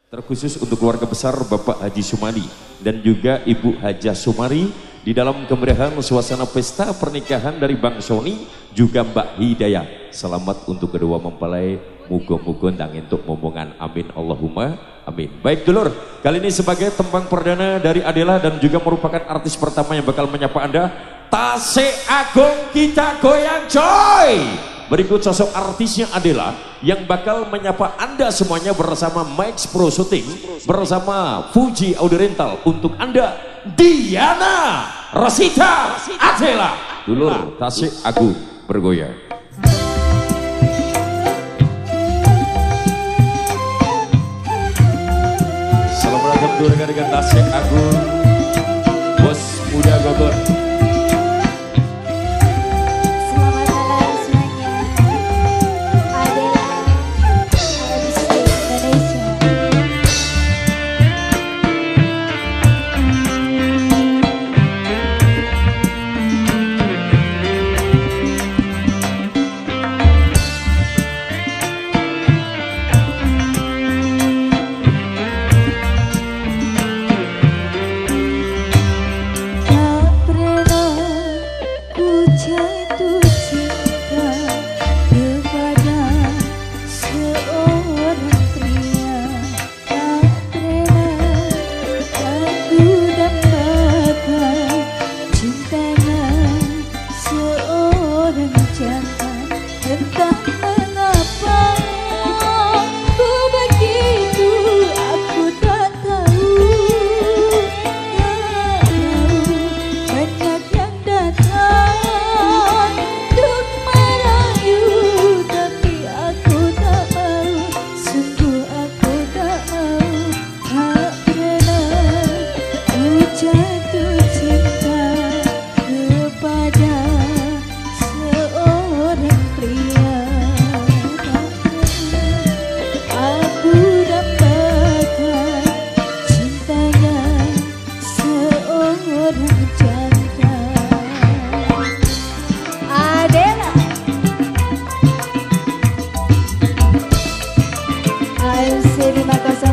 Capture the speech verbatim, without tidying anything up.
terkhusus untuk keluarga besar Bapak Haji Sumadi dan juga Ibu Hajah Sumari di dalam kemeriahan suasana pesta pernikahan dari Bang Sony juga Mbak Hidayah. Selamat untuk kedua mempelai, muga-muga ndang entuk momongan, amin Allahumma amin. Baik dulur, kali ini sebagai tembang perdana dari Adela dan juga merupakan artis pertama yang bakal menyapa Anda, Tasik Agung Kita Goyang Coy. Berikut sosok artisnya Adela yang bakal menyapa Anda semuanya bersama Max Pro Shooting bersama Fuji Audio Rental untuk Anda, Diana Rosita Adela. Dulur Tasik Agung bergoyang. Selamat datang dulu dengan Tasik Agung, bos muda Bogor. Terima kasih.